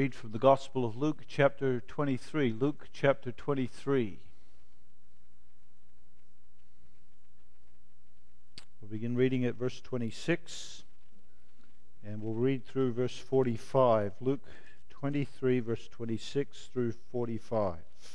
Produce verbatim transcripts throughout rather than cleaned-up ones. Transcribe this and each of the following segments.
read from the Gospel of Luke, chapter twenty-three. Luke, chapter twenty-three. We'll begin reading at verse twenty-six, and we'll read through verse forty-five. Luke twenty-three, verse twenty-six through forty-five.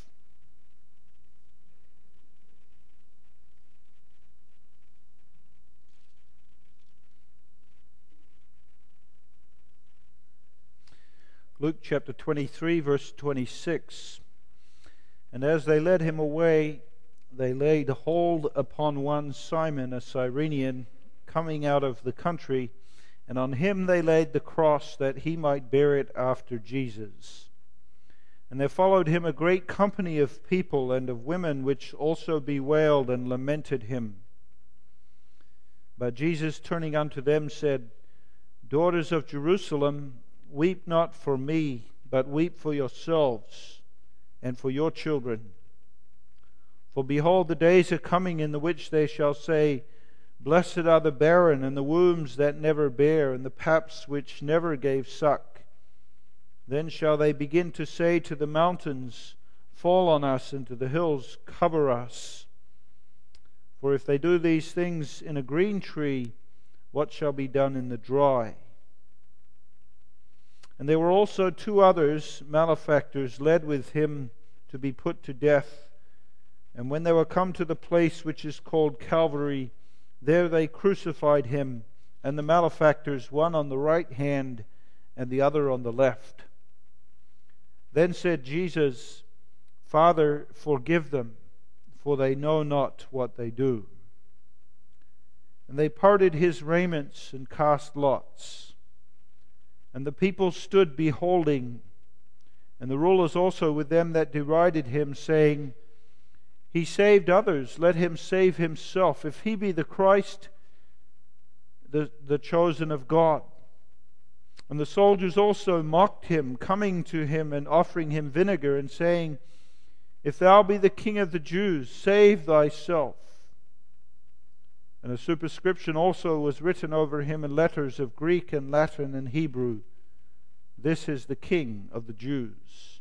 Luke chapter twenty-three, verse twenty-six. And as they led him away, they laid hold upon one Simon, a Cyrenian, coming out of the country, and on him they laid the cross, that he might bear it after Jesus. And there followed him a great company of people and of women, which also bewailed and lamented him. But Jesus, turning unto them, said, Daughters of Jerusalem, weep not for me, but weep for yourselves and for your children. For behold, the days are coming in the which they shall say, Blessed are the barren, and the wombs that never bare, and the paps which never gave suck. Then shall they begin to say to the mountains, Fall on us, and to the hills, cover us. For if they do these things in a green tree, what shall be done in the dry? And there were also two others, malefactors, led with him to be put to death. And when they were come to the place which is called Calvary, there they crucified him, and the malefactors, one on the right hand and the other on the left. Then said Jesus, Father, forgive them, for they know not what they do. And they parted his raiments and cast lots. And the people stood beholding, and the rulers also with them that derided him, saying, He saved others, let him save himself, if he be the Christ, the, the chosen of God. And the soldiers also mocked him, coming to him and offering him vinegar, and saying, If thou be the King of the Jews, save thyself. And a superscription also was written over him in letters of Greek and Latin and Hebrew, This is the King of the Jews.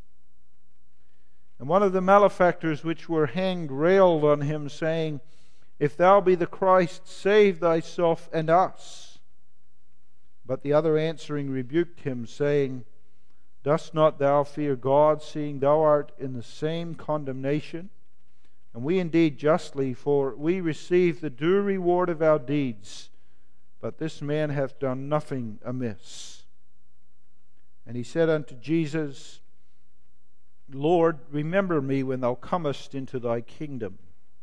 And one of the malefactors which were hanged railed on him, saying, If thou be the Christ, save thyself and us. But the other answering rebuked him, saying, Dost not thou fear God, seeing thou art in the same condemnation? And we indeed justly, for we receive the due reward of our deeds. But this man hath done nothing amiss. And he said unto Jesus, Lord, remember me when thou comest into thy kingdom.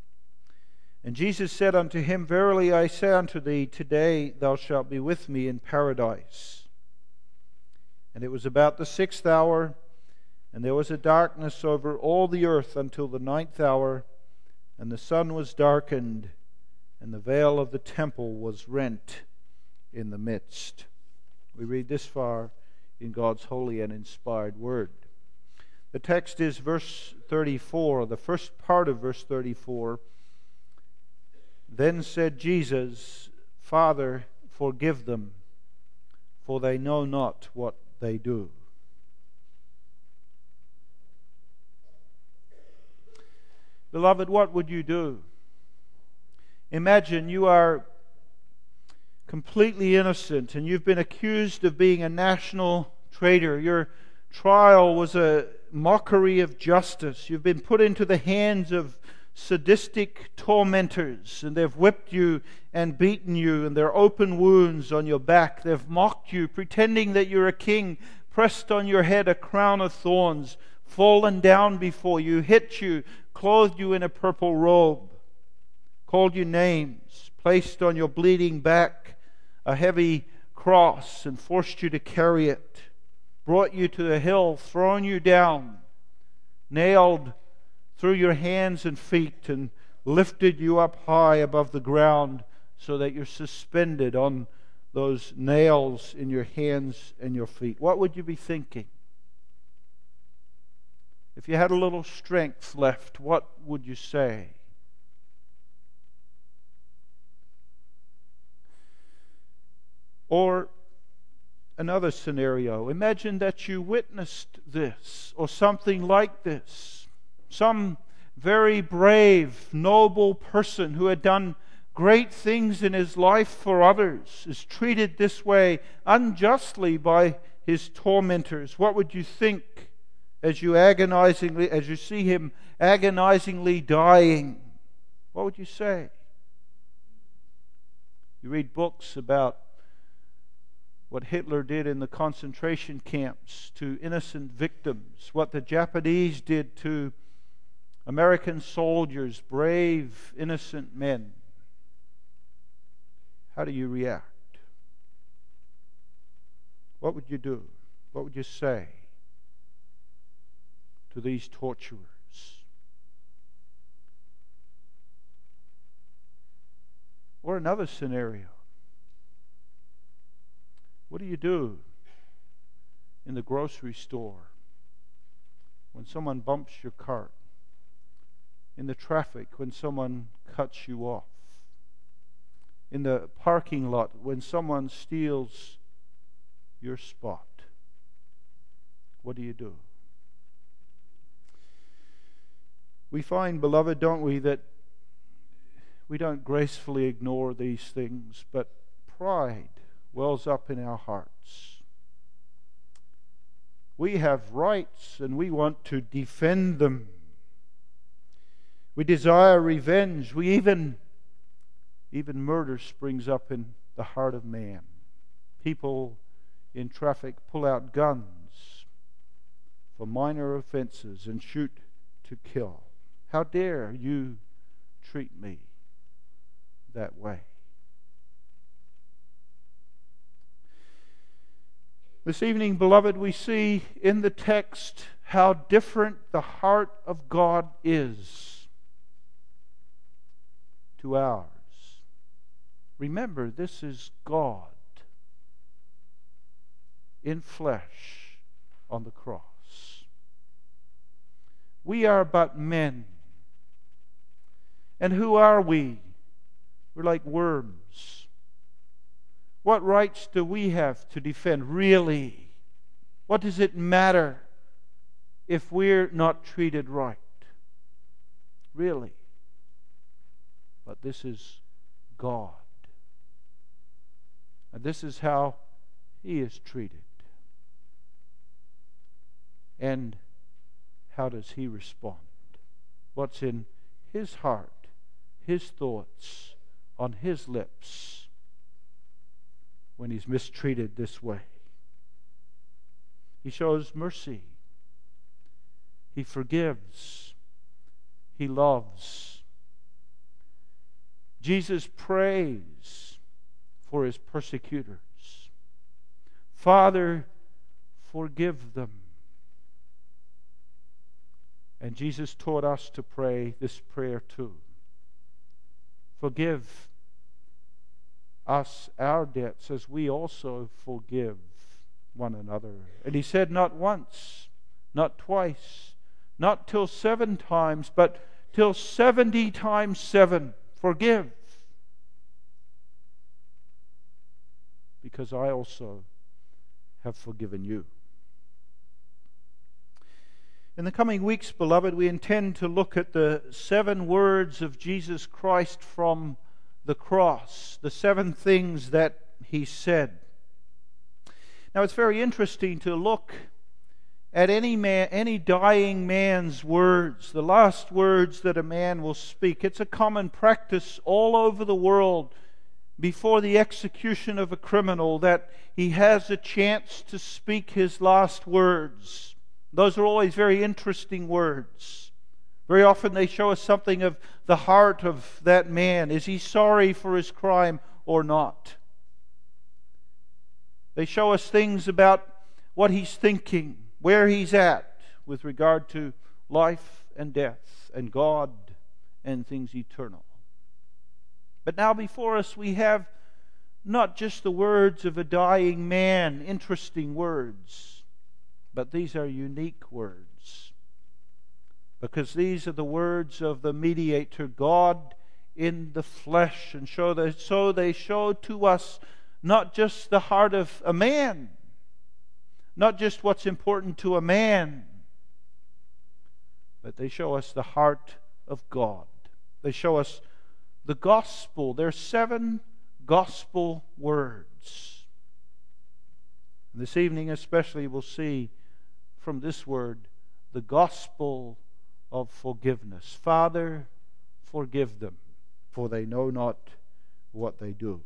And Jesus said unto him, Verily I say unto thee, today thou shalt be with me in paradise. And it was about the sixth hour, and there was a darkness over all the earth until the ninth hour, and the sun was darkened, and the veil of the temple was rent in the midst. We read this far in God's holy and inspired word. The text is verse thirty-four, the first part of verse thirty-four. Then said Jesus, Father, forgive them, for they know not what they do. Beloved, what would you do? Imagine you are completely innocent and you've been accused of being a national traitor. Your trial was a mockery of justice. You've been put into the hands of sadistic tormentors, and they've whipped you and beaten you, and there are open wounds on your back. They've mocked you, pretending that you're a king, pressed on your head a crown of thorns, fallen down before you, hit you, clothed you in a purple robe, called you names, placed on your bleeding back a heavy cross and forced you to carry it, brought you to the hill, thrown you down, nailed through your hands and feet, and lifted you up high above the ground so that you're suspended on those nails in your hands and your feet. What would you be thinking? If you had a little strength left, what would you say? Or another scenario. Imagine that you witnessed this or something like this. Some very brave, noble person who had done great things in his life for others is treated this way unjustly by his tormentors. What would you think as you agonizingly, as you see him agonizingly dying? What would you say? You read books about what Hitler did in the concentration camps to innocent victims, what the Japanese did to American soldiers, brave, innocent men. How do you react? What would you do? What would you say to these torturers? Or another scenario. What do you do in the grocery store when someone bumps your cart? In the traffic when someone cuts you off? In the parking lot when someone steals your spot? What do you do? We find, beloved, don't we, that we don't gracefully ignore these things, but pride wells up in our hearts. We have rights and we want to defend them. We desire revenge. We even, even murder springs up in the heart of man. People in traffic pull out guns for minor offenses and shoot to kill. How dare you treat me that way? This evening, beloved, we see in the text how different the heart of God is to ours. Remember, this is God in flesh on the cross. We are but men. And who are we? We're like worms. What rights do we have to defend, really? What does it matter if we're not treated right? Really? But this is God. And this is how He is treated. And how does He respond? What's in His heart, His thoughts, on His lips when He's mistreated this way? He shows mercy. He forgives. He loves. Jesus prays for His persecutors. Father, forgive them. And Jesus taught us to pray this prayer too. Forgive us our debts as we also forgive one another. And He said, not once, not twice, not till seven times, but till seventy times seven. Forgive. Because I also have forgiven you. In the coming weeks, beloved, we intend to look at the seven words of Jesus Christ from the cross, the seven things that He said. Now, it's very interesting to look at any man, any dying man's words, the last words that a man will speak. It's a common practice all over the world before the execution of a criminal that he has a chance to speak his last words. Those are always very interesting words. Very often they show us something of the heart of that man. Is he sorry for his crime or not? They show us things about what he's thinking, where he's at with regard to life and death and God and things eternal. But now before us we have not just the words of a dying man, interesting words, but these are unique words. Because these are the words of the mediator, God in the flesh. And show that, so they show to us not just the heart of a man, not just what's important to a man, but they show us the heart of God. They show us the gospel. There are seven gospel words. And this evening especially we'll see from this word the gospel of forgiveness. Father, forgive them, for they know not what they do.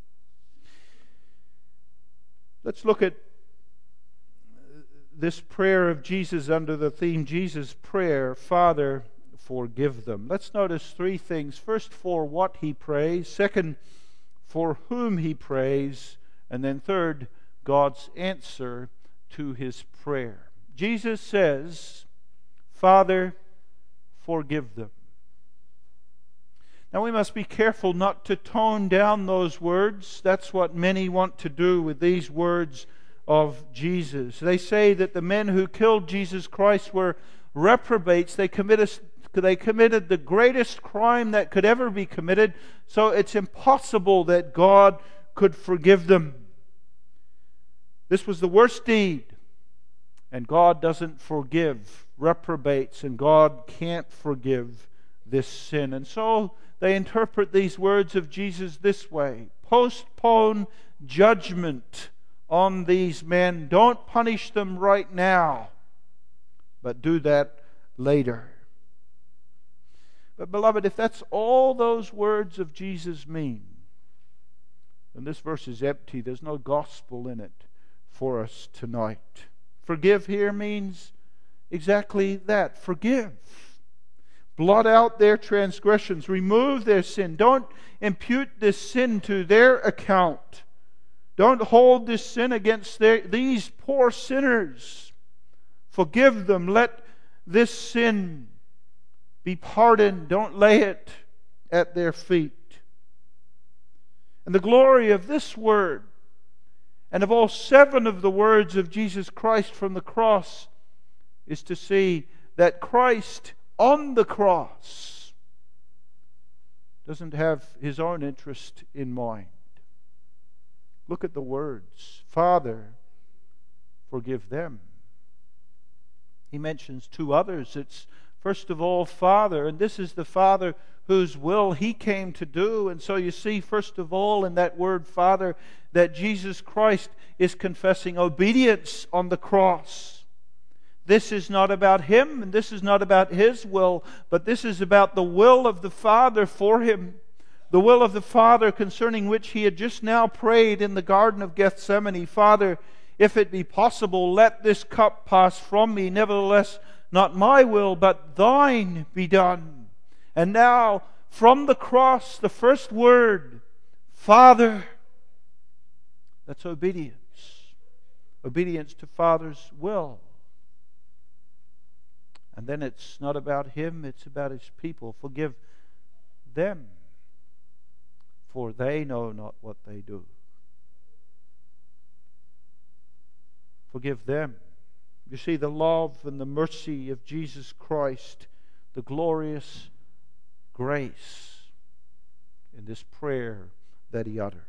Let's look at this prayer of Jesus under the theme, Jesus' prayer, Father, forgive them. Let's notice three things. First, for what he prays. Second, for whom he prays. And then third, God's answer to his prayer. Jesus says, Father, forgive them. Now we must be careful not to tone down those words. That's what many want to do with these words of Jesus. They say that the men who killed Jesus Christ were reprobates. They committed, they committed the greatest crime that could ever be committed, so it's impossible that God could forgive them. This was the worst deed, and God doesn't forgive reprobates, and God can't forgive this sin. And so they interpret these words of Jesus this way: postpone judgment on these men. Don't punish them right now, but do that later. But beloved, if that's all those words of Jesus mean, then this verse is empty. There's no gospel in it for us tonight. Forgive here means exactly that. Forgive. Blot out their transgressions. Remove their sin. Don't impute this sin to their account. Don't hold this sin against their, these poor sinners. Forgive them. Let this sin be pardoned. Don't lay it at their feet. And the glory of this word, and of all seven of the words of Jesus Christ from the cross, is to see that Christ on the cross doesn't have his own interest in mind. Look at the words. Father, forgive them. He mentions two others. It's first of all Father, and this is the Father whose will he came to do. And so you see, first of all, in that word Father, that Jesus Christ is confessing obedience on the cross. This is not about him, and this is not about his will, but this is about the will of the Father for him. The will of the Father concerning which he had just now prayed in the Garden of Gethsemane. Father, if it be possible, let this cup pass from me. Nevertheless, not my will, but thine be done. And now, from the cross, the first word, Father. That's obedience. Obedience to Father's will. And then it's not about him, it's about his people. Forgive them, for they know not what they do. Forgive them. You see the love and the mercy of Jesus Christ, the glorious grace in this prayer that he utters.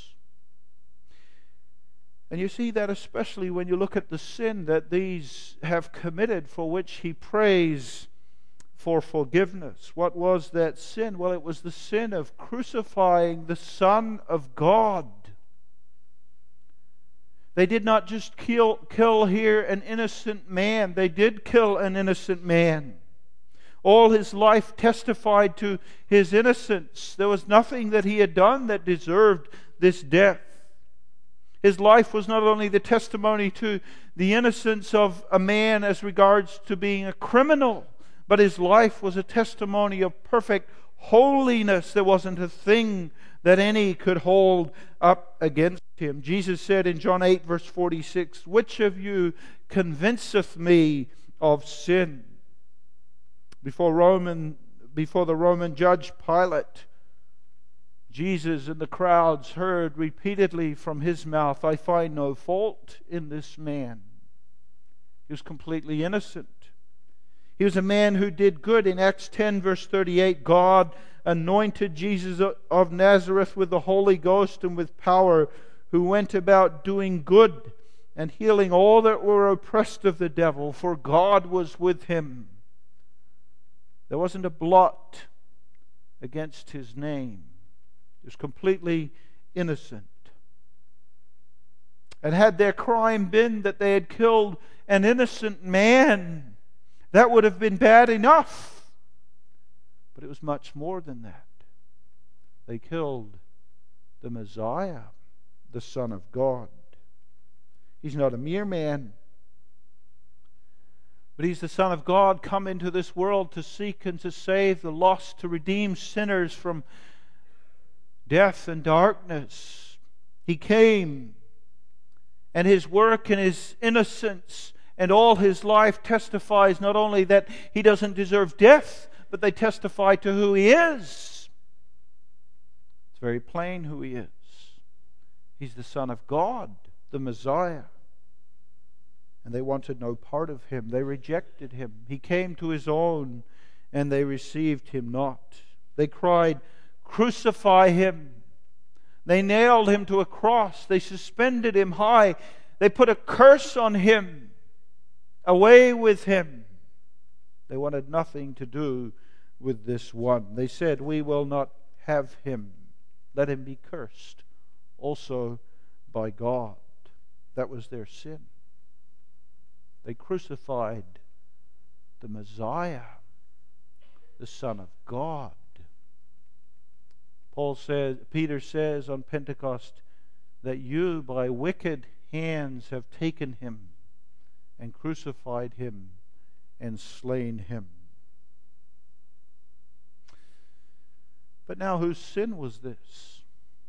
And you see that especially when you look at the sin that these have committed, for which he prays for forgiveness. What was that sin? Well, it was the sin of crucifying the Son of God. They did not just kill, kill here an innocent man. They did kill an innocent man. All his life testified to his innocence. There was nothing that he had done that deserved this death. His life was not only the testimony to the innocence of a man as regards to being a criminal, but his life was a testimony of perfect holiness. There wasn't a thing that any could hold up against him. Jesus said in John eight verse forty-six, "Which of you convinceth me of sin?" Before Roman, before the Roman judge Pilate, Jesus and the crowds heard repeatedly from his mouth, "I find no fault in this man." He was completely innocent. He was a man who did good. In Acts ten verse thirty-eight, God anointed Jesus of Nazareth with the Holy Ghost and with power, who went about doing good and healing all that were oppressed of the devil, for God was with him. There wasn't a blot against his name. He was completely innocent. And had their crime been that they had killed an innocent man, that would have been bad enough. But it was much more than that. They killed the Messiah, the Son of God. He's not a mere man, but He's the Son of God, come into this world to seek and to save the lost, to redeem sinners from death and darkness. He came, and His work and His innocence and all His life testifies not only that He doesn't deserve death, but they testify to who He is. It's very plain who He is. He's the Son of God, the Messiah. And they wanted no part of Him. They rejected Him. He came to His own, and they received Him not. They cried, "Crucify Him." They nailed Him to a cross. They suspended Him high. They put a curse on Him. Away with Him. They wanted nothing to do with this one. They said, "We will not have Him. Let Him be cursed also by God." That was their sin. They crucified the Messiah, the Son of God. Paul says, Peter says on Pentecost, that you by wicked hands have taken Him and crucified Him and slain Him. But now, whose sin was this?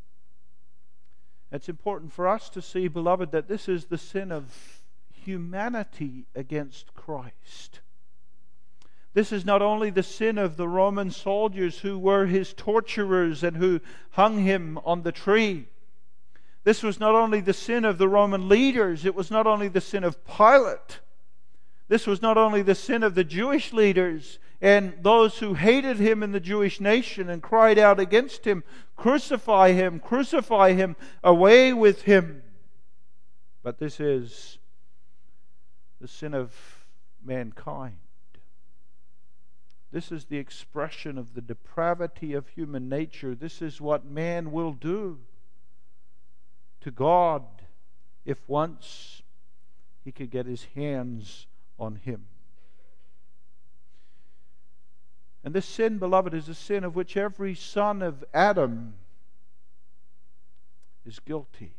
It's important for us to see, beloved, that this is the sin of humanity against Christ. This is not only the sin of the Roman soldiers who were His torturers and who hung Him on the tree. This was not only the sin of the Roman leaders, it was not only the sin of Pilate. This was not only the sin of the Jewish leaders and those who hated Him in the Jewish nation and cried out against Him, "Crucify Him, crucify Him, away with Him." But this is the sin of mankind. This is the expression of the depravity of human nature. This is what man will do to God if once he could get his hands on Him. And this sin, beloved, is a sin of which every son of Adam is guilty.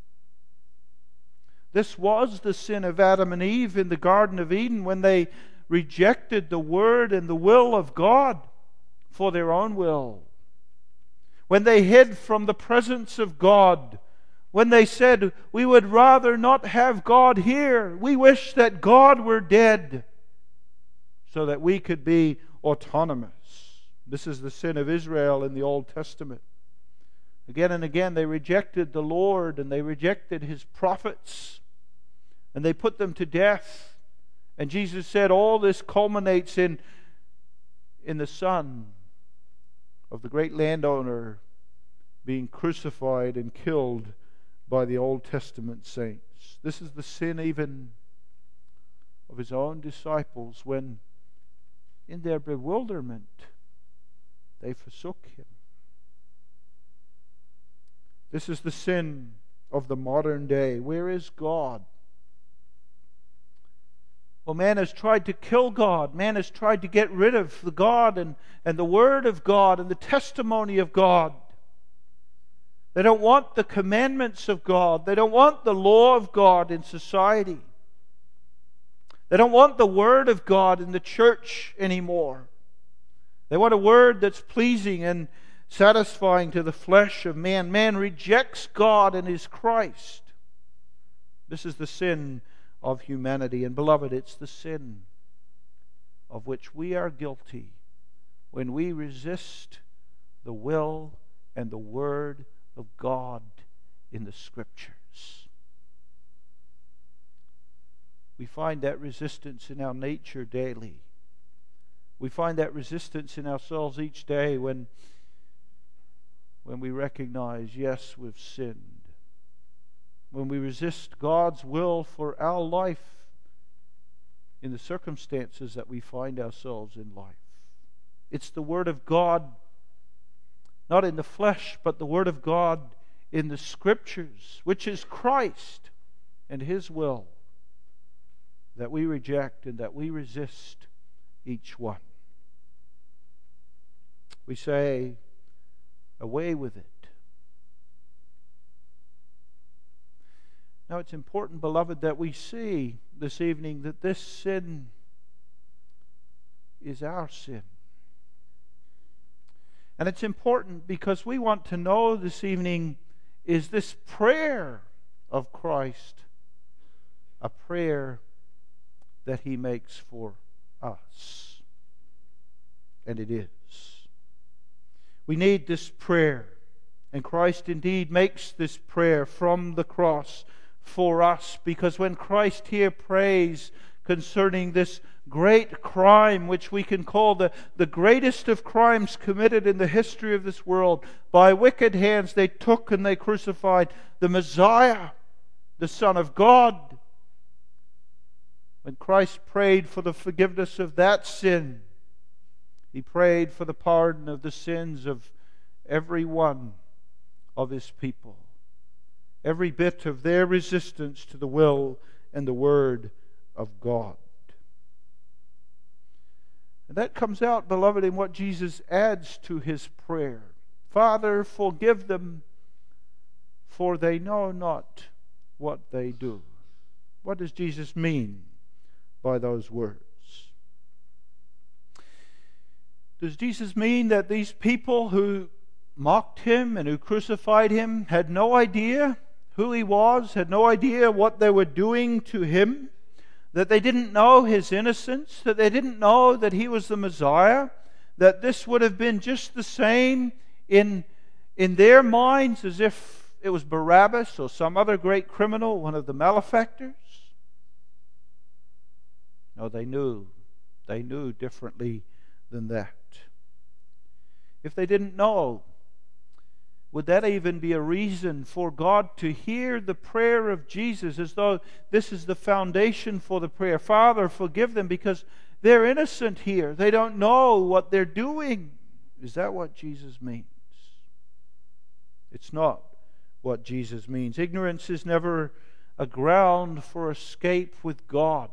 This was the sin of Adam and Eve in the Garden of Eden when they rejected the Word and the will of God for their own will. When they hid from the presence of God. When they said, "We would rather not have God here. We wish that God were dead so that we could be autonomous." This is the sin of Israel in the Old Testament. Again and again they rejected the Lord and they rejected His prophets and they put them to death. And Jesus said all this culminates in, in the Son of the great landowner being crucified and killed by the Old Testament saints. This is the sin even of His own disciples when in their bewilderment they forsook Him. This is the sin of the modern day. Where is God? Well, man has tried to kill God. Man has tried to get rid of the God and, and the Word of God and the testimony of God. They don't want the commandments of God. They don't want the law of God in society. They don't want the Word of God in the church anymore. They want a word that's pleasing and satisfying to the flesh of man. Man rejects God and His Christ. This is the sin of humanity. And beloved, it's the sin of which we are guilty when we resist the will and the Word of God in the Scriptures. We find that resistance in our nature daily. We find that resistance in ourselves each day when, when we recognize, yes, we've sinned. when we resist God's will for our life in the circumstances that we find ourselves in life. It's the Word of God, not in the flesh, but the Word of God in the Scriptures, which is Christ and His will, that we reject and that we resist each one. We say, away with it. Now it's important, beloved, that we see this evening that this sin is our sin. And it's important because we want to know this evening, is this prayer of Christ a prayer that He makes for us? And it is. We need this prayer. And Christ indeed makes this prayer from the cross for us, because when Christ here prays concerning this great crime, which we can call the, the greatest of crimes committed in the history of this world, by wicked hands they took and they crucified the Messiah, the Son of God. When Christ prayed for the forgiveness of that sin, He prayed for the pardon of the sins of every one of His people. Every bit of their resistance to the will and the Word of God. And that comes out, beloved, in what Jesus adds to His prayer. Father, forgive them, for they know not what they do. What does Jesus mean by those words? Does Jesus mean that these people who mocked Him and who crucified Him had no idea who He was, had no idea what they were doing to Him, that they didn't know His innocence, that they didn't know that He was the Messiah, that this would have been just the same in, in their minds as if it was Barabbas or some other great criminal, one of the malefactors? No, they knew. They knew differently than that. If they didn't know, would that even be a reason for God to hear the prayer of Jesus, as though this is the foundation for the prayer? Father, forgive them, because they're innocent here. They don't know what they're doing. Is that what Jesus means? It's not what Jesus means. Ignorance is never a ground for escape with God.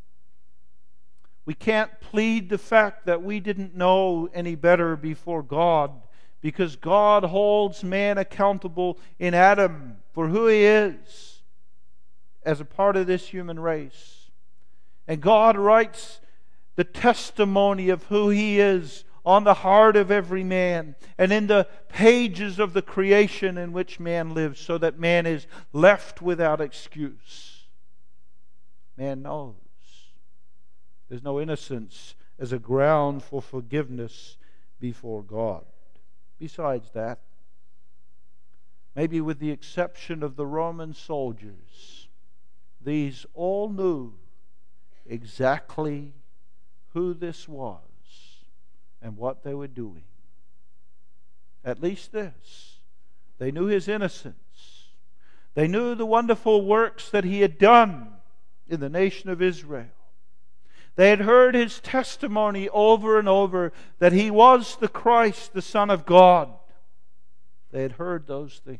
We can't plead the fact that we didn't know any better before God, because God holds man accountable in Adam for who he is as a part of this human race. And God writes the testimony of who He is on the heart of every man and in the pages of the creation in which man lives, so that man is left without excuse. Man knows there's no innocence as a ground for forgiveness before God. Besides that, maybe with the exception of the Roman soldiers, these all knew exactly who this was and what they were doing. At least this: they knew His innocence. They knew the wonderful works that He had done in the nation of Israel. They had heard His testimony over and over that He was the Christ, the Son of God. They had heard those things.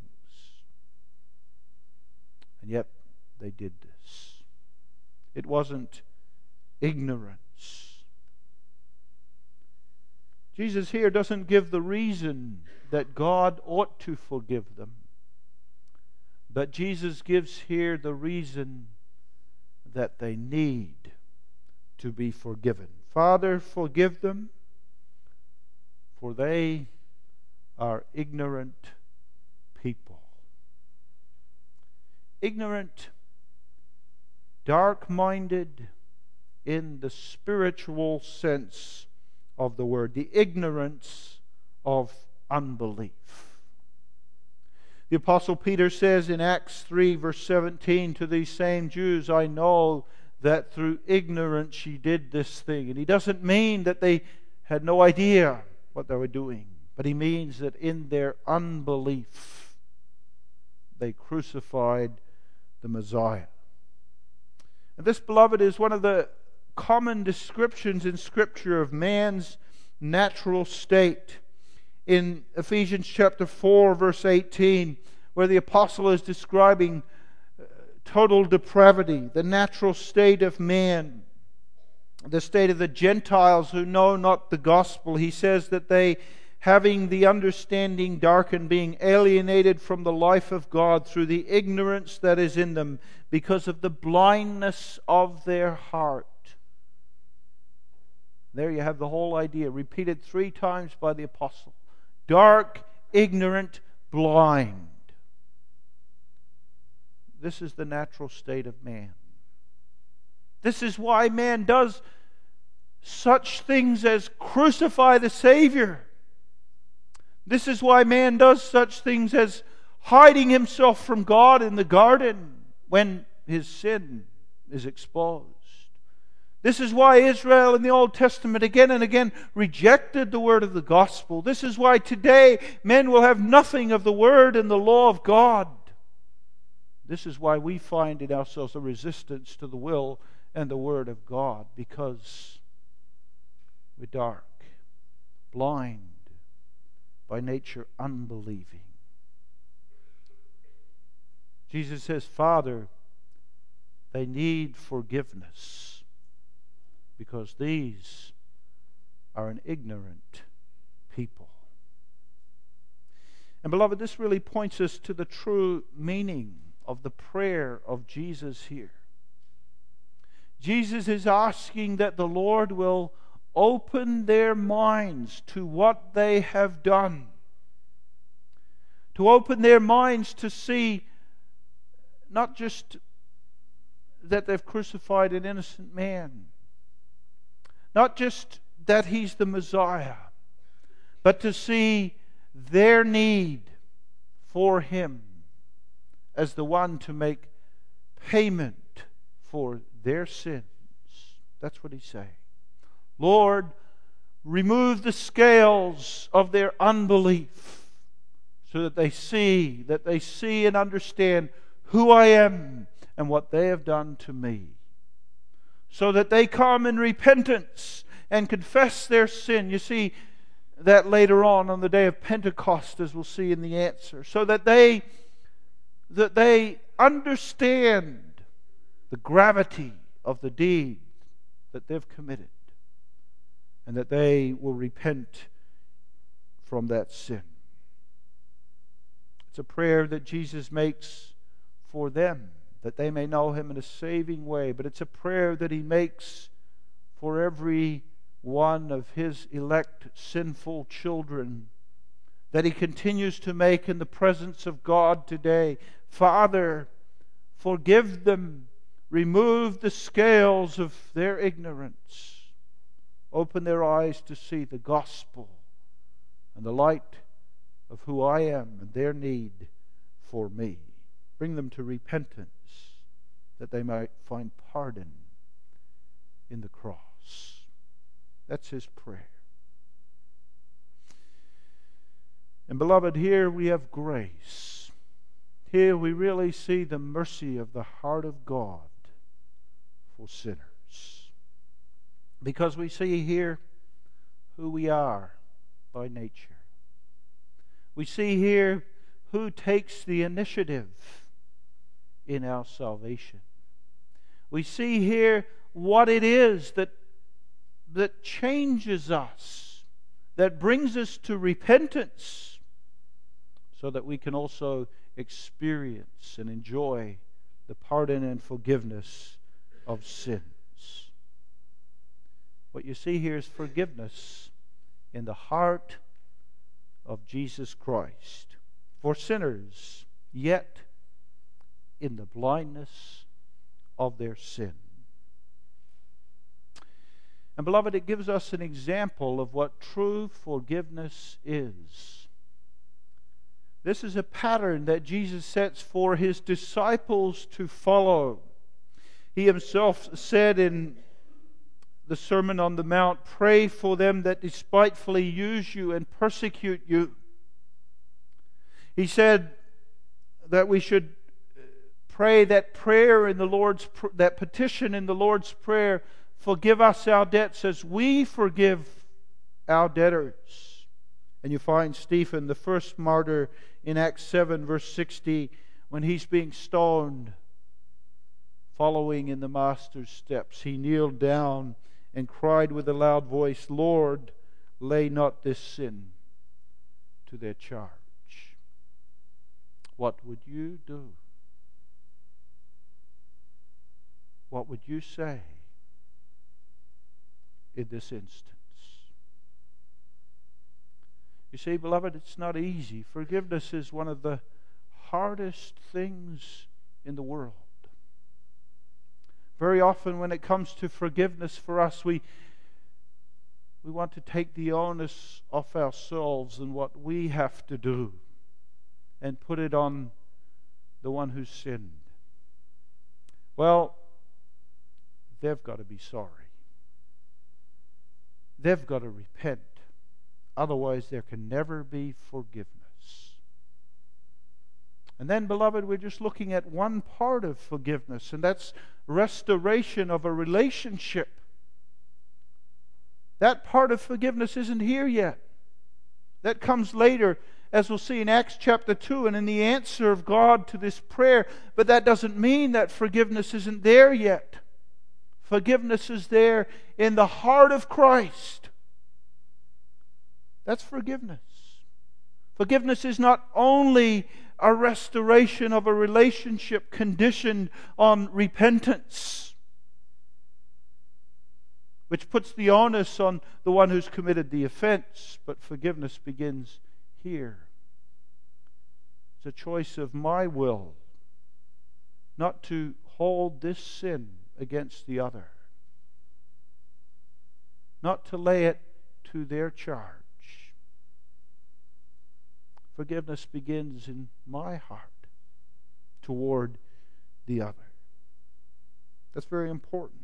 And yet they did this. It wasn't ignorance. Jesus here doesn't give the reason that God ought to forgive them. But Jesus gives here the reason that they need to be forgiven. Father, forgive them, for they are ignorant people. Ignorant, dark-minded in the spiritual sense of the word, the ignorance of unbelief. The Apostle Peter says in Acts three, verse seventeen, to these same Jews, I know that through ignorance ye did this thing. And he doesn't mean that they had no idea what they were doing, but he means that in their unbelief they crucified the Messiah. And this, beloved, is one of the common descriptions in Scripture of man's natural state. In Ephesians chapter four, verse eighteen, where the apostle is describing total depravity, the natural state of man, the state of the Gentiles who know not the gospel. He says that they, having the understanding darkened, being alienated from the life of God through the ignorance that is in them, because of the blindness of their heart. There you have the whole idea, repeated three times by the apostle. Dark, ignorant, blind. This is the natural state of man. This is why man does such things as crucify the Savior. This is why man does such things as hiding himself from God in the garden when his sin is exposed. This is why Israel in the Old Testament again and again rejected the word of the gospel. This is why today men will have nothing of the word and the law of God. This is why we find in ourselves a resistance to the will and the word of God, because we're dark, blind, by nature unbelieving. Jesus says, Father, they need forgiveness because these are an ignorant people. And beloved, this really points us to the true meaning of the prayer of Jesus here. Jesus is asking that the Lord will open their minds to what they have done. To open their minds to see not just that they've crucified an innocent man, not just that He's the Messiah, but to see their need for Him as the one to make payment for their sins. That's what He's saying. Lord, remove the scales of their unbelief so that they see, that they see and understand who I am and what they have done to me. So that they come in repentance and confess their sin. You see that later on on the day of Pentecost, as we'll see in the answer. So that they, that they understand the gravity of the deed that they've committed, and that they will repent from that sin. It's a prayer that Jesus makes for them, that they may know Him in a saving way. But it's a prayer that He makes for every one of His elect sinful children, that He continues to make in the presence of God today. Father, forgive them. Remove the scales of their ignorance. Open their eyes to see the gospel and the light of who I am and their need for me. Bring them to repentance, that they might find pardon in the cross. That's His prayer. And beloved, here we have grace. Here we really see the mercy of the heart of God for sinners. Because we see here who we are by nature. We see here who takes the initiative in our salvation. We see here what it is that, that changes us, that brings us to repentance, so that we can also experience and enjoy the pardon and forgiveness of sins. What you see here is forgiveness in the heart of Jesus Christ for sinners, yet in the blindness of their sin. And beloved, it gives us an example of what true forgiveness is. This is a pattern that Jesus sets for His disciples to follow. He Himself said in the Sermon on the Mount, "Pray for them that despitefully use you and persecute you." He said that we should pray that prayer in the Lord's, that petition in the Lord's Prayer, forgive us our debts as we forgive our debtors. And you find Stephen, the first martyr, in Acts seven, verse sixty, when he's being stoned, following in the Master's steps, he kneeled down and cried with a loud voice, Lord, lay not this sin to their charge. What would you do? What would you say in this instance? You see, beloved, it's not easy. Forgiveness is one of the hardest things in the world. Very often when it comes to forgiveness for us, we we want to take the onus off ourselves and what we have to do and put it on the one who sinned. Well, they've got to be sorry. They've got to repent. Otherwise, there can never be forgiveness. And then, beloved, we're just looking at one part of forgiveness, and that's restoration of a relationship. That part of forgiveness isn't here yet. That comes later, as we'll see in Acts chapter two, and in the answer of God to this prayer. But that doesn't mean that forgiveness isn't there yet. Forgiveness is there in the heart of Christ. That's forgiveness. Forgiveness is not only a restoration of a relationship conditioned on repentance, which puts the onus on the one who's committed the offense, but forgiveness begins here. It's a choice of my will not to hold this sin against the other, not to lay it to their charge. Forgiveness begins in my heart toward the other. That's very important.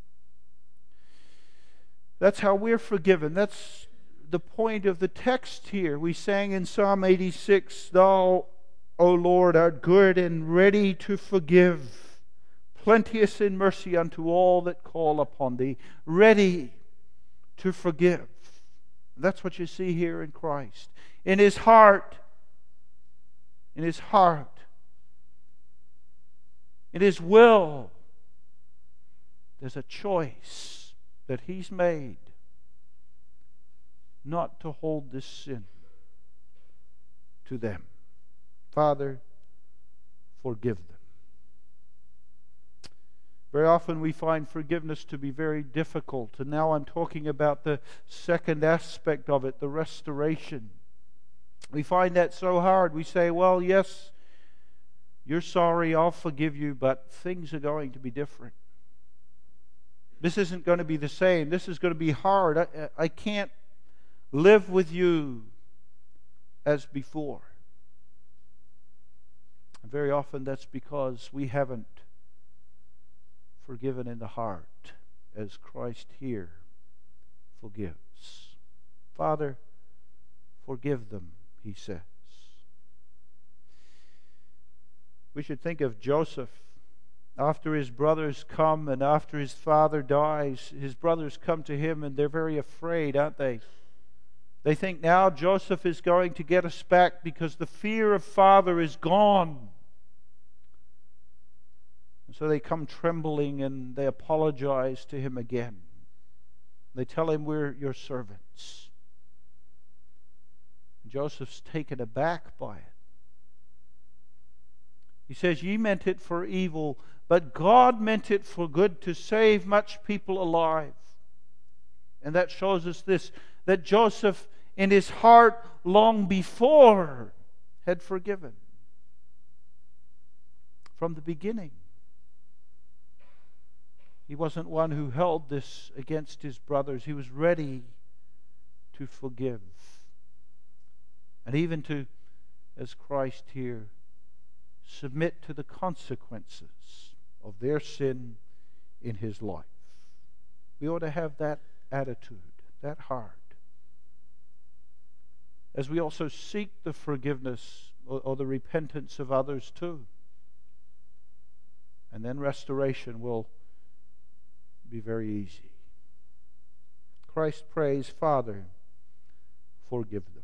That's how we're forgiven. That's the point of the text here. We sang in Psalm eighty-six, Thou, O Lord, art good and ready to forgive, plenteous in mercy unto all that call upon Thee. Ready to forgive. That's what you see here in Christ. In His heart, in His heart, in His will, there's a choice that He's made not to hold this sin to them. Father, forgive them. Very often we find forgiveness to be very difficult, and now I'm talking about the second aspect of it, the restoration. We find that so hard. We say, well, yes, you're sorry, I'll forgive you, but things are going to be different. This isn't going to be the same. This is going to be hard. I, I can't live with you as before. And very often that's because we haven't forgiven in the heart as Christ here forgives. Father, forgive them, He says. We should think of Joseph. After his brothers come and after his father dies, his brothers come to him and they're very afraid, aren't they? They think now Joseph is going to get us back because the fear of father is gone. And so they come trembling and they apologize to him again. They tell him, we're your servants. And Joseph's taken aback by it. He says, ye meant it for evil, but God meant it for good to save much people alive. And that shows us this, that Joseph in his heart long before had forgiven. From the beginning. He wasn't one who held this against his brothers. He was ready to forgive. And even to, as Christ here, submit to the consequences of their sin in his life. We ought to have that attitude, that heart. As we also seek the forgiveness or, or the repentance of others too. And then restoration will be very easy. Christ prays, Father, forgive them.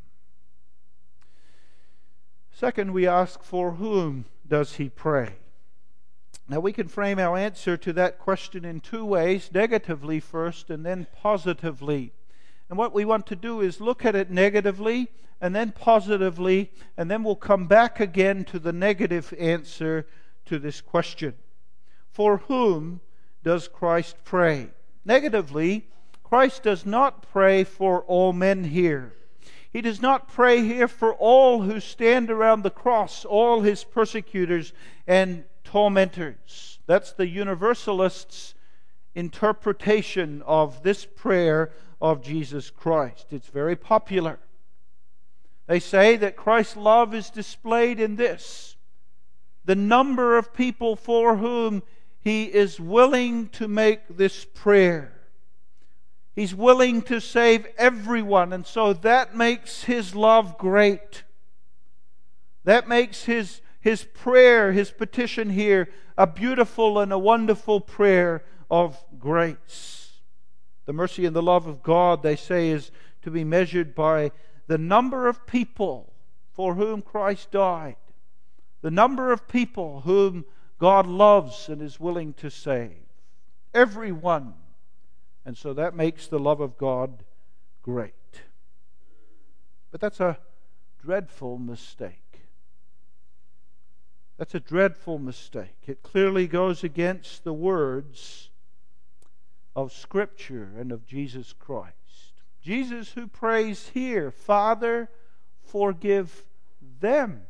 Second, we ask, for whom does he pray? Now, we can frame our answer to that question in two ways, negatively first and then positively. And what we want to do is look at it negatively and then positively, and then we'll come back again to the negative answer to this question. For whom does Christ pray? Negatively, Christ does not pray for all men here. He does not pray here for all who stand around the cross, all his persecutors and tormentors. That's the Universalists' interpretation of this prayer of Jesus Christ. It's very popular. They say that Christ's love is displayed in this: the number of people for whom he is willing to make this prayer. He's willing to save everyone, and so that makes his love great. That makes his, his prayer, his petition here, a beautiful and a wonderful prayer of grace. The mercy and the love of God, they say, is to be measured by the number of people for whom Christ died, the number of people whom God loves and is willing to save. Everyone. And so that makes the love of God great. But that's a dreadful mistake. That's a dreadful mistake. It clearly goes against the words of Scripture and of Jesus Christ. Jesus, who prays here, Father, forgive them.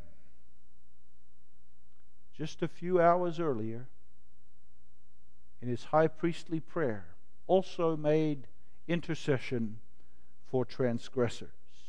Just a few hours earlier, in his high priestly prayer, also made intercession for transgressors.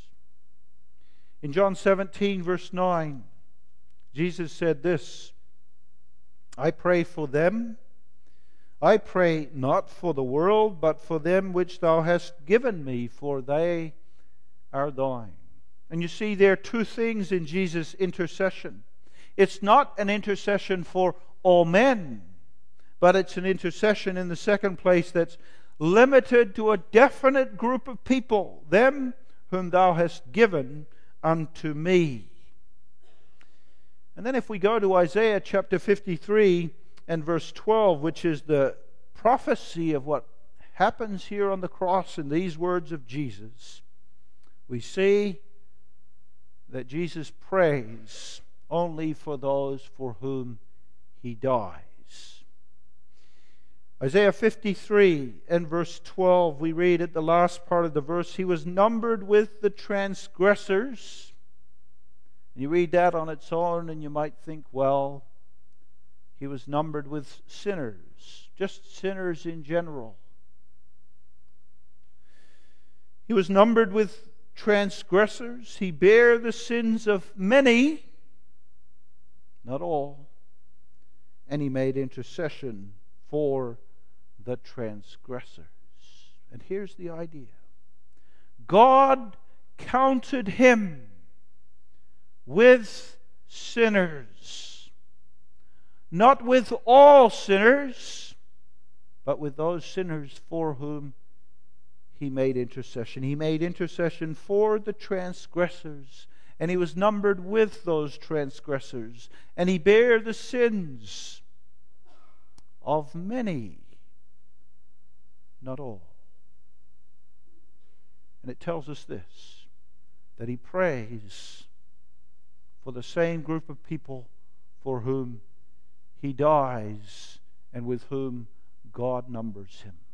In John seventeen, verse nine, Jesus said this: I pray for them. I pray not for the world, but for them which thou hast given me, for they are thine. And you see, there are two things in Jesus' intercession. It's not an intercession for all men, but it's an intercession in the second place that's limited to a definite group of people, them whom thou hast given unto me. And then if we go to Isaiah chapter fifty-three and verse twelve, which is the prophecy of what happens here on the cross in these words of Jesus, we see that Jesus prays only for those for whom he dies. Isaiah fifty-three and verse twelve, we read at the last part of the verse, he was numbered with the transgressors. You read that on its own and you might think, well, he was numbered with sinners, just sinners in general. He was numbered with transgressors. He bare the sins of many, not all, and he made intercession for the transgressors. And here's the idea: God counted him with sinners, not with all sinners, but with those sinners for whom he made intercession. He made intercession for the transgressors, and he was numbered with those transgressors, and he bare the sins of many, not all. And it tells us this, that he prays for the same group of people for whom he dies and with whom God numbers him.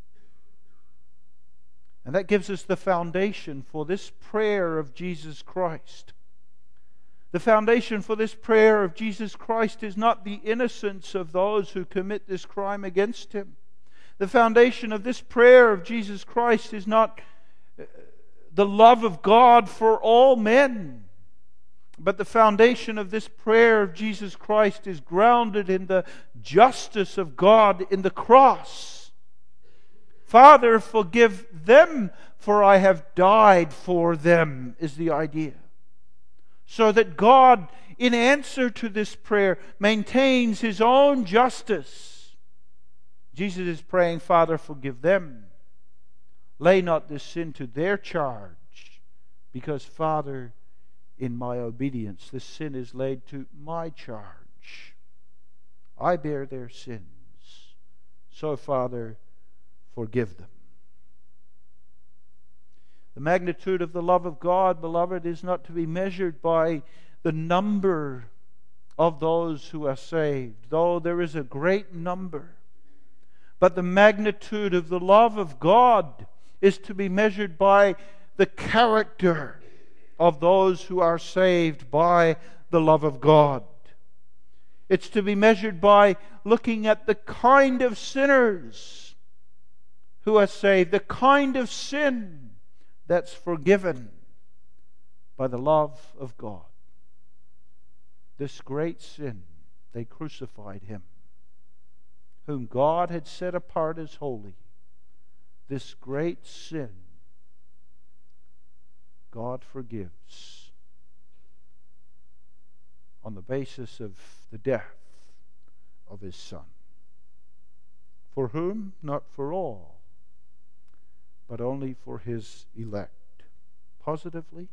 And that gives us the foundation for this prayer of Jesus Christ. The foundation for this prayer of Jesus Christ is not the innocence of those who commit this crime against him. The foundation of this prayer of Jesus Christ is not the love of God for all men, but the foundation of this prayer of Jesus Christ is grounded in the justice of God in the cross. Father, forgive them, for I have died for them, is the idea. so that God, in answer to this prayer, maintains His own justice. Jesus is praying, Father, forgive them. Lay not this sin to their charge, because, Father, in my obedience, this sin is laid to my charge. I bear their sins. So, Father, forgive them. The magnitude of the love of God, beloved, is not to be measured by the number of those who are saved, though there is a great number. But the magnitude of the love of God is to be measured by the character of those who are saved by the love of God. It's to be measured by looking at the kind of sinners who are saved, the kind of sin that's forgiven by the love of God. This great sin, they crucified Him, whom God had set apart as holy. This great sin, God forgives on the basis of the death of His Son. For whom? Not for all, but only for His elect. Positively,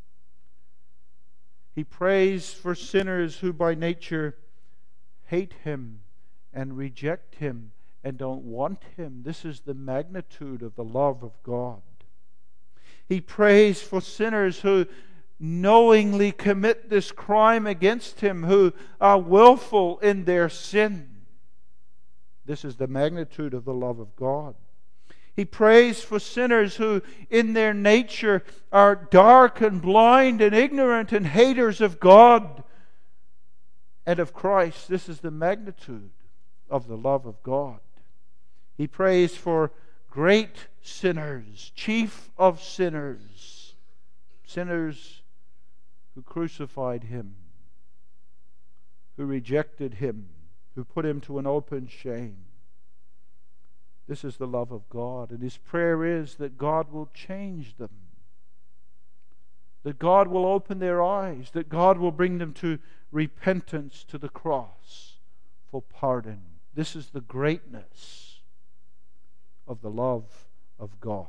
He prays for sinners who by nature hate Him and reject Him and don't want Him. This is the magnitude of the love of God. He prays for sinners who knowingly commit this crime against Him, who are willful in their sin. This is the magnitude of the love of God. He prays for sinners who in their nature are dark and blind and ignorant and haters of God and of Christ. This is the magnitude of the love of God. He prays for great sinners, chief of sinners, sinners who crucified Him, who rejected Him, who put Him to an open shame. This is the love of God, and His prayer is that God will change them, that God will open their eyes, that God will bring them to repentance, to the cross, for pardon. This is the greatness of the love of God.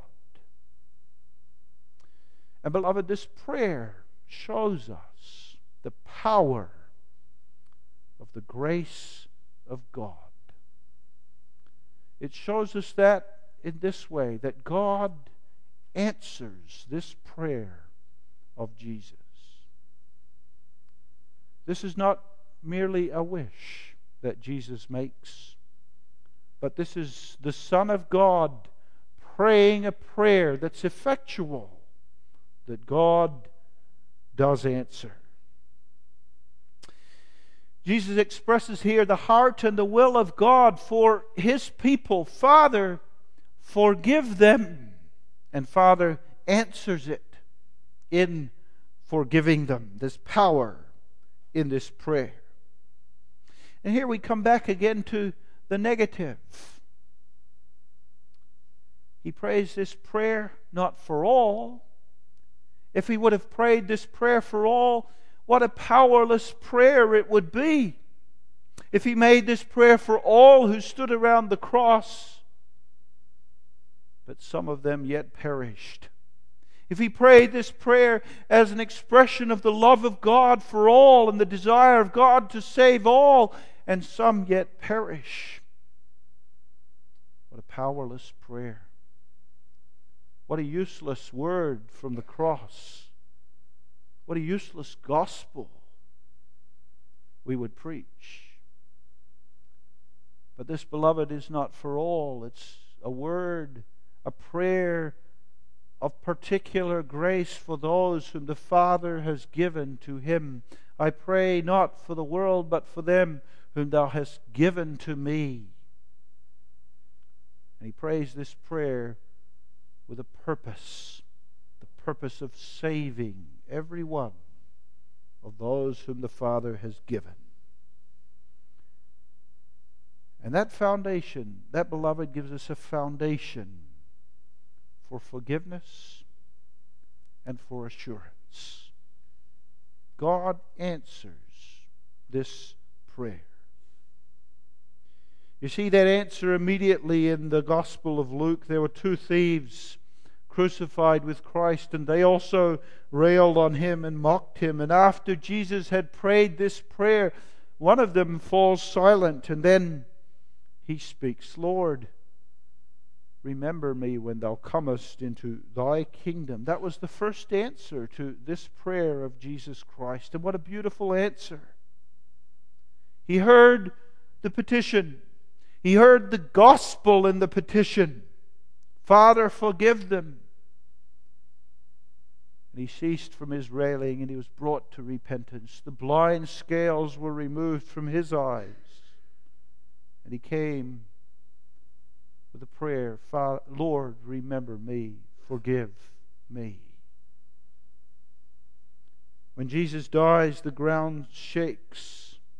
And beloved, this prayer shows us the power of the grace of God. It shows us that in this way, that God answers this prayer of Jesus. This is not merely a wish that Jesus makes, but this is the Son of God praying a prayer that's effectual, that God does answer. Jesus expresses here the heart and the will of God for His people. Father, forgive them. And Father answers it in forgiving them. There's power in this prayer. And here we come back again to the negative. He prays this prayer not for all. If He would have prayed this prayer for all, what a powerless prayer it would be. If He made this prayer for all who stood around the cross, but some of them yet perished. If He prayed this prayer as an expression of the love of God for all and the desire of God to save all, and some yet perish. What a powerless prayer. What a useless word from the cross. What a useless gospel we would preach. But this, beloved, is not for all. It's a word, a prayer of particular grace for those whom the Father has given to Him. I pray not for the world, but for them whom Thou hast given to me. And he prays this prayer with a purpose, the purpose of saving every one of those whom the Father has given. And that foundation, that, beloved, gives us a foundation for forgiveness and for assurance. God answers this prayer. You see that answer immediately in the Gospel of Luke. There were two thieves crucified with Christ, and they also railed on him and mocked him. And after Jesus had prayed this prayer, one of them falls silent, and then he speaks, "Lord, remember me when thou comest into thy kingdom." That was the first answer to this prayer of Jesus Christ. And what a beautiful answer. He heard the petition. He heard the gospel in the petition. "Father, forgive them." And he ceased from his railing, and he was brought to repentance. The blind scales were removed from his eyes. And he came with a prayer, "Lord, remember me, forgive me." When Jesus dies, the ground shakes.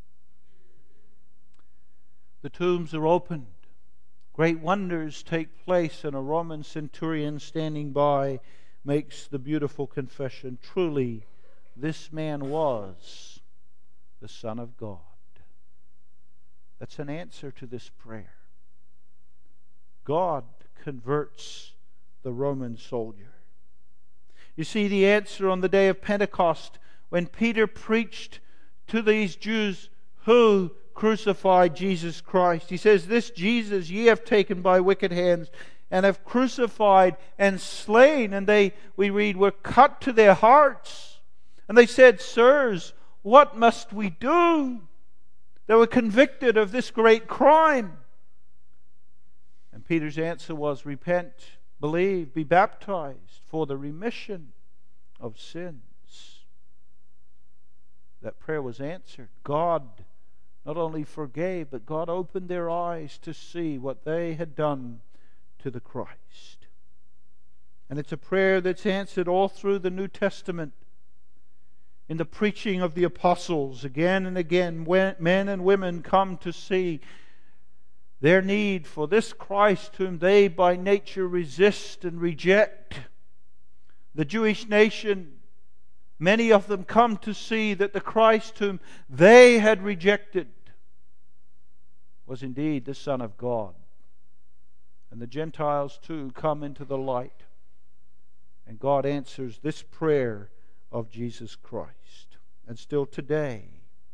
The tombs are opened. Great wonders take place, and a Roman centurion standing by makes the beautiful confession, "Truly, this man was the Son of God." That's an answer to this prayer. God converts the Roman soldier. You see the answer on the day of Pentecost when Peter preached to these Jews who crucified Jesus Christ. He says, "This Jesus ye have taken by wicked hands and have crucified and slain." And they, we read, were cut to their hearts. And they said, "Sirs, what must we do?" They were convicted of this great crime. And Peter's answer was, "Repent, believe, be baptized for the remission of sins." That prayer was answered. God not only forgave, but God opened their eyes to see what they had done to the Christ. And it's a prayer that's answered all through the New Testament. In the preaching of the apostles, again and again, when men and women come to see their need for this Christ whom they by nature resist and reject. The Jewish nation, many of them come to see that the Christ whom they had rejected was indeed the Son of God. And the Gentiles too come into the light. And God answers this prayer of Jesus Christ. And still today,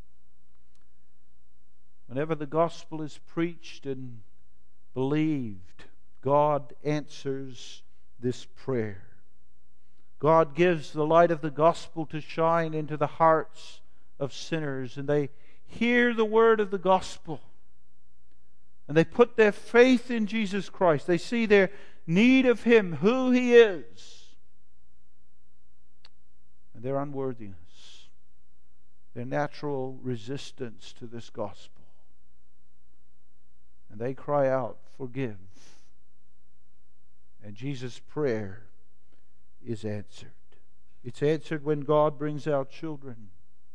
whenever the gospel is preached and believed, God answers this prayer. God gives the light of the gospel to shine into the hearts of sinners, and they hear the word of the gospel, and they put their faith in Jesus Christ. They see their need of Him, who He is, and their unworthiness, their natural resistance to this gospel. And they cry out, "Forgive." And Jesus' prayer is answered. It's answered when God brings our children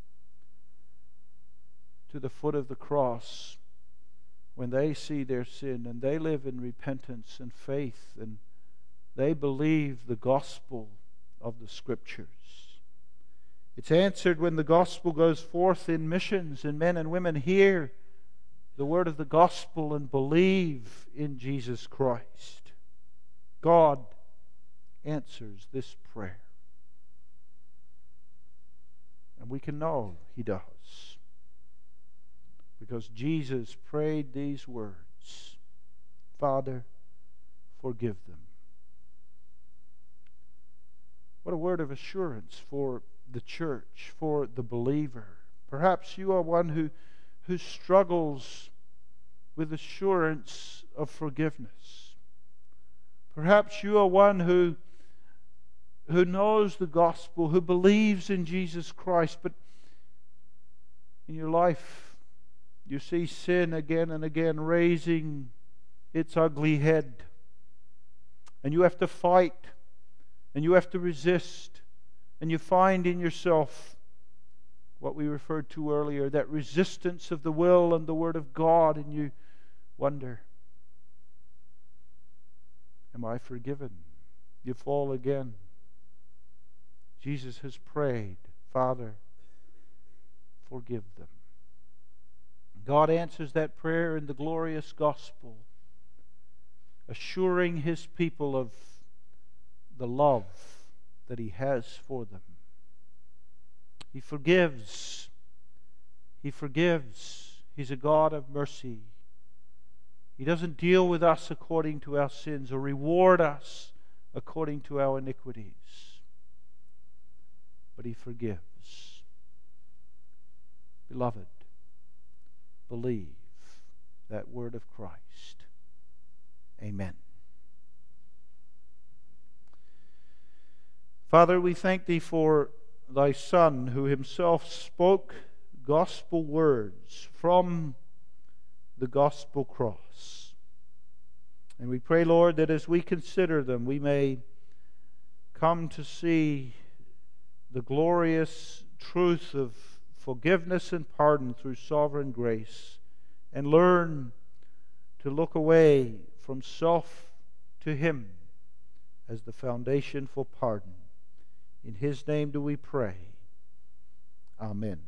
to the foot of the cross, when they see their sin and they live in repentance and faith and they believe the gospel of the Scriptures. It's answered when the gospel goes forth in missions and men and women hear the word of the gospel and believe in Jesus Christ. God answers this prayer. And we can know He does, because Jesus prayed these words, "Father, forgive them." What a word of assurance for the church, for the believer. Perhaps you are one who, who struggles with assurance of forgiveness. Perhaps you are one who, who knows the gospel, who believes in Jesus Christ, but in your life you see sin again and again raising its ugly head. And you have to fight, and you have to resist, and you find in yourself what we referred to earlier, that resistance of the will and the Word of God, and you wonder, am I forgiven? You fall again. Jesus has prayed, "Father, forgive them. God answers that prayer in the glorious gospel, assuring His people of the love that He has for them. He forgives. He forgives. He's a God of mercy. He doesn't deal with us according to our sins or reward us according to our iniquities, but He forgives. Beloved, believe that word of Christ. Amen. Father, we thank Thee for Thy Son, who Himself spoke gospel words from the gospel cross. And we pray, Lord, that as we consider them, we may come to see the glorious truth of forgiveness and pardon through sovereign grace, and learn to look away from self to Him as the foundation for pardon. In His name do we pray. Amen.